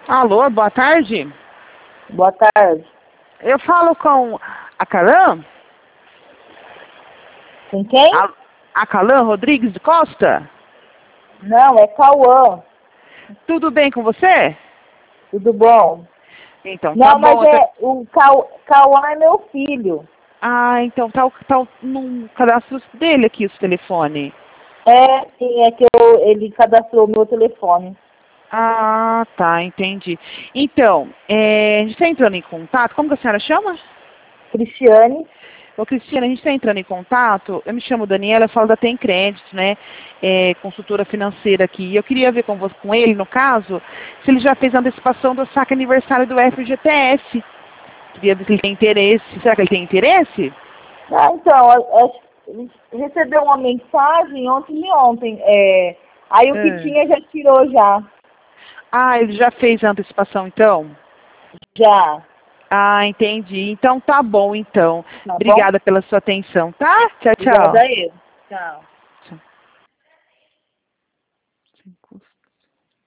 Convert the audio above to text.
Alô, boa tarde. Boa tarde. Eu falo com a Calan? Com quem? A Calan Rodrigues de Costa? Não, é Cauã. Tudo bem com você? Tudo bom? Então, Não, tá mas bom. o Cauã é meu filho. Ah, então tá no cadastro dele aqui o telefone. É, sim, é que ele cadastrou meu telefone. Ah, tá, entendi. Então, a gente está entrando em contato. Como que a senhora chama? Cristiane. Ô, Cristina, a gente está entrando em contato. Eu me chamo Daniela, eu falo da Tem Crédito, né? Consultora financeira aqui. E eu queria ver com ele, no caso, se ele já fez a antecipação do saque aniversário do FGTS. Queria ver se ele tem interesse. Será que ele tem interesse? Ah, então, ele recebeu uma mensagem ontem. Aí o que tinha já tirou já. Ah, ele já fez a antecipação, então? Já. Ah, entendi. Então tá bom, então. Tá bom? Obrigada pela sua atenção, tá? Tchau, Obrigada tchau. a ele. Tchau. Tchau.